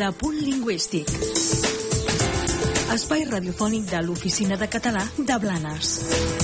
L'Apunt Lingüístic. Espai radiofònic de l'Oficina de Català de Blanes.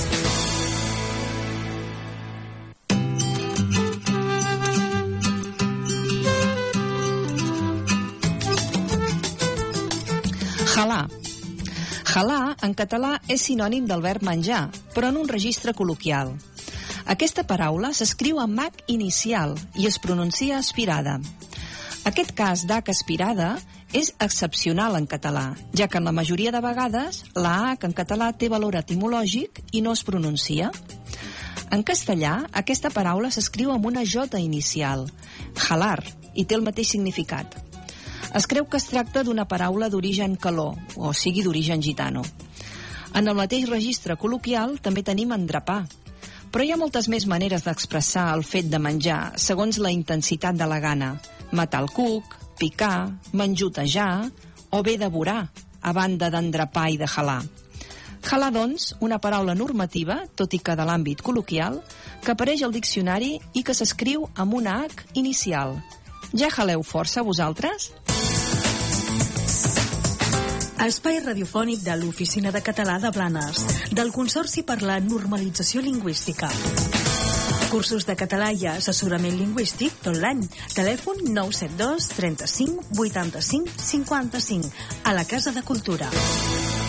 Halar. Halar, en català, és sinònim del verb menjar, però en un registre col·loquial. Aquesta paraula s'escriu amb H inicial i es pronuncia aspirada. Aquest cas d'H aspirada és excepcional en català, ja que en la majoria de vegades la H en català té valor etimològic i no es pronuncia. En castellà, aquesta paraula s'escriu amb una J inicial, halar, i té el mateix significat. Es creu que es tracta d'una paraula d'origen caló, o sigui d'origen gitano. En el mateix registre col·loquial també tenim endrapar, però hi ha moltes més maneres d'expressar el fet de menjar segons la intensitat de la gana. Matar el cuc, picar, menjotejar o bé devorar, a banda d'endrapar i de halar. Halar, doncs, una paraula normativa, tot i que de l'àmbit col·loquial, que apareix al diccionari i que s'escriu amb una H inicial. Ja haleu força, vosaltres? Espai radiofònic de l'Oficina de Català de Blanes, del Consorci per la Normalització Lingüística. Cursos de català i assessorament lingüístic tot l'any. Telèfon 972 35 85 55 a la Casa de Cultura.